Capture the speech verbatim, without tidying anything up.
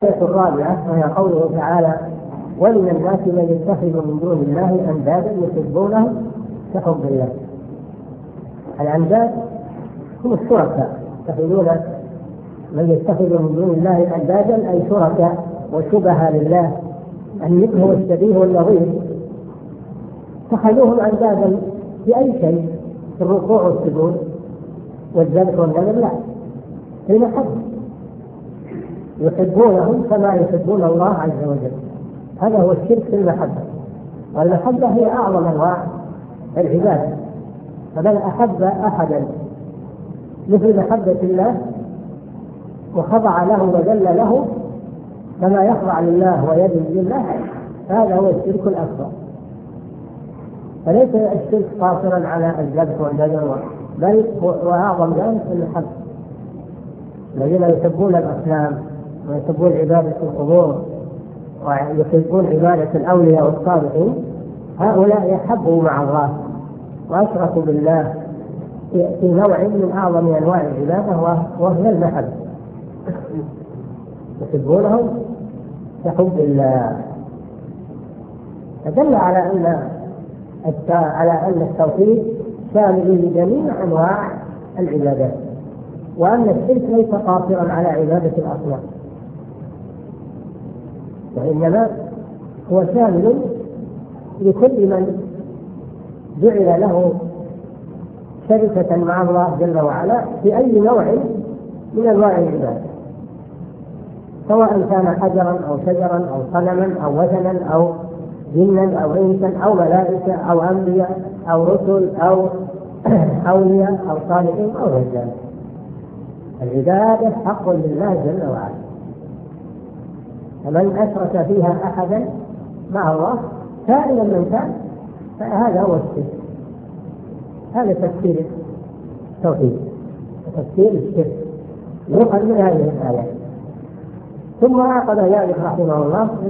الآية الرابعة وهي قوله تعالى: ومن الناس من يتخذ من دون الله أندادا يحبونهم كحب الله. الأنداد هم الشركاء، يتخذون من يتخذ من دون الله أندادا أي شركاء وشبه لله، النبه والشبيه والنظير، اتخذوهم أندادا في أي شيء، في الركوع والسجود والذبح والنذر، لا، في المحبة، يحبونهم كما يحبون الله عز وجل. هذا هو الشرك في المحبة، والمحبة هي أعظم أنواع العبادة. فمن أحب أحدا مثل محبة الله وخضع له وذل له كما يخضع لله ويذل لله، هذا هو الشرك الأكبر. فليس الشرك قاصرا على الذبح والنذر، بل وأعظم ذلك المحبة. الذين يحبون الأصنام ويحبون عبادة القبور ويحبون عبادة الأولياء والصالحين، هؤلاء يحبوا مع الله وأشركوا بالله في نوع من أعظم أنواع العبادة وهي المحبة. يحبونهم كحب الله. فدل على أن على أن التوحيد شامل لجميع أنواع العبادات، وأن الشرك ليس قاصرا على عبادة الأصنام، وإنما هو شامل لكل من جعل له شركة مع الله جل وعلا في أي نوع من أنواع العبادة، سواء كان حجرا أو شجرا أو صنما أو وثنا أو جنا أو إنسا أو ملائكة أو أنبياء أو رسل أو أولياء أو صالحين أو غير ذلك. العبادة حق لله جل وعلا، فمن أشرك فيها أحدا مع الله كائنا من كان فهذا هو الشرك. هذا تفسير التوحيد وتفسير الشرك يؤخذ من هذه الآيات. ثم عقد ذلك رحمه الله